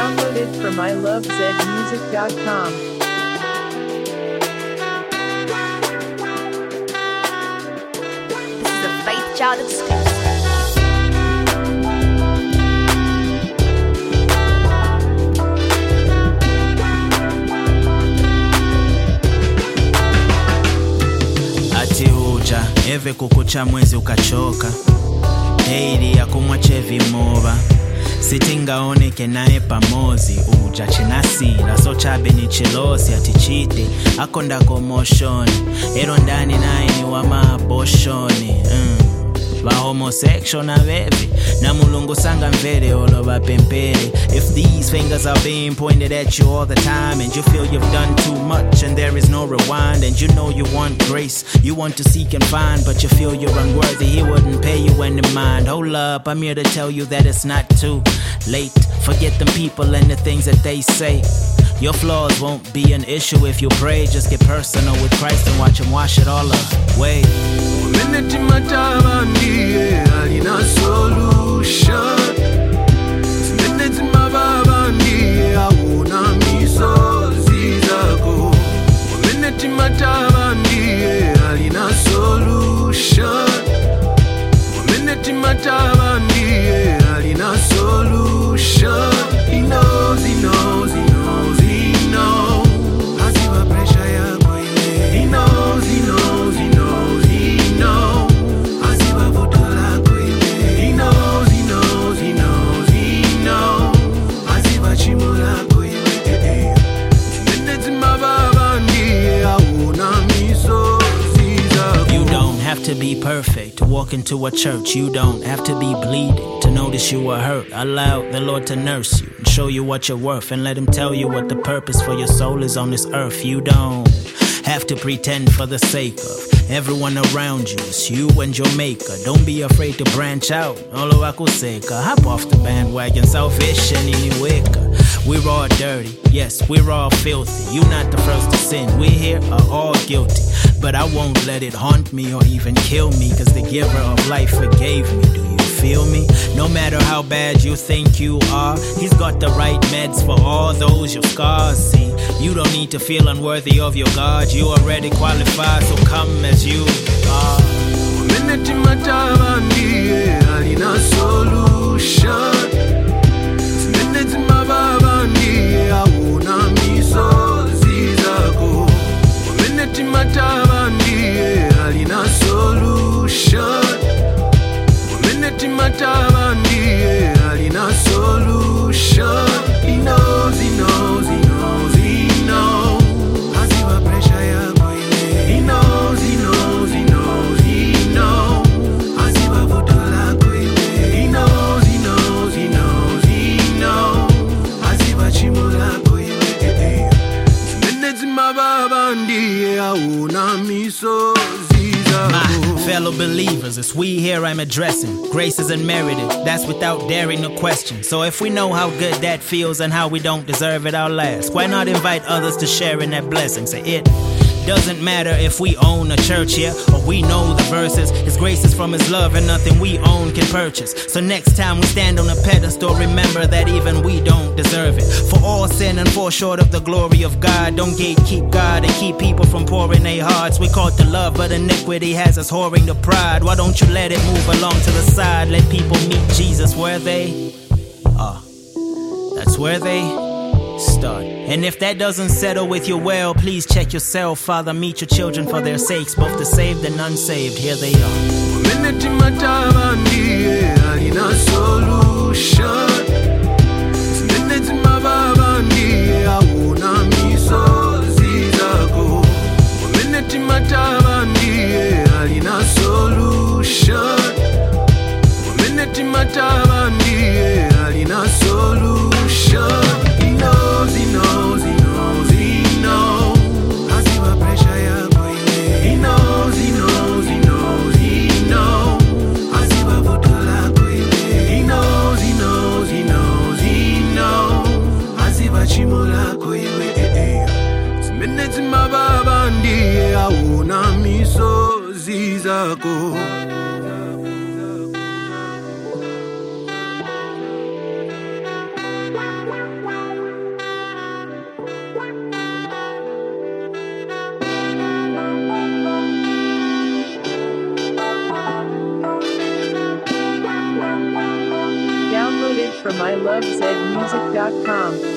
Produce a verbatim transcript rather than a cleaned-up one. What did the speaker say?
Downloaded from I love zed music dot com. This is a Faith Child exclusive. Ati uja eve kukucha mwezi ukachoka Heidi ya kumwache vimoba sitingaoneke naye pamozi uja chinasira so chabe ni chilosi atichite akonda komoshoni ero ndani naye ni wa maaboshoni mm. Ba homosexual na baby na mulungu sanga mvere olo bapempere. If these fingers are being pointed at you all the time and you feel you've done too much and there is no rewind and you know you want grace, you want to seek and find but you feel you're unworthy, he wouldn't pay you any mind. Hold up, I'm here to tell you that it's not too late. Forget them people and the things that they say. Your flaws won't be an issue if you pray. Just get personal with Christ and watch him wash it all away. Umeneti mataba ndiye alina solution. Umeneti mababa ndiye hauna misozi zako. Umeneti mataba ndiye alina solution. Umeneti mataba ndiye alina solution. He knows, he knows, he knows, he knows. Asiba pressure yako ile. He knows, he knows, he knows, he knows. Asiba voto lako ile. He knows, he knows, he knows, he knows. Asiba chimo lako ile. Meneti mababa ndiye hauna misozi zako. You don't have to be perfect to walk into a church. You don't have to be bleeding to notice you were hurt. Allow the Lord to nurse you and show you what you're worth and let him tell you what the purpose for your soul is on this earth. You don't have to pretend for the sake of everyone around you. It's you and your maker. Don't be afraid to branch out. Olo akuseka. Hop off the bandwagon. Selfish and iniweka. We're all dirty. Yes, we're all filthy. You're not the first to sin. We here are all guilty. But I won't let it haunt me or even kill me, cause the giver of life forgave me. Do you feel me? No matter how bad you think you are, he's got the right meds for all those your scars see. You don't need to feel unworthy of your God. You already qualified, so come as you are. Umeneti mataba ndiye alina solution. Umeneti mababa ndiye hauna misozi zako. Umeneti mataba ndiye alina solution. Umeneti mataba ndiye alina solution. He knows, he knows, he knows, he knows. Asiba pressure yako ile. He knows, he knows, he knows, he knows. Asiba voto lako ile. He knows, he knows, he knows, he knows. Asiba chimo lako ile. Meneti mababa ndiye hauna misozi zako. My fellow believers, it's we here I'm addressing. Grace is unmerited, that's without daring to question. So if we know how good that feels and how we don't deserve it, I'll ask, why not invite others to share in that blessing? Say it doesn't matter if we own a church here or we know the verses. His grace is from his love and nothing we own can purchase. So next time we stand on a pedestal, remember that even we don't deserve it. For all sin and fall short of the glory of God. Don't gatekeep God and keep people from pouring their hearts. We call it to love, but iniquity has us whoring to pride. Why don't you let it move along to the side? Let people meet Jesus where they are. That's where they start. And if that doesn't settle with you well, please check yourself. Father, meet your children for their sakes, both the saved and unsaved. Here they are. Umeneti mataba ndiye alina solution. Umeneti mababa ndiye hauna misozi zako. Umeneti mataba ndiye alina solution. Umeneti mataba ndiye alina solution. He knows, he knows, he knows, he knows. Asiba pressure yako ile. He knows, he knows, he knows, he knows. Asiba voto lako ile. He knows, he knows, he knows, he knows. Asiba chimo lako ile. Umeneti mababa ndiye hauna misozi zako. Wow, wow, wow. from I love zed music dot com.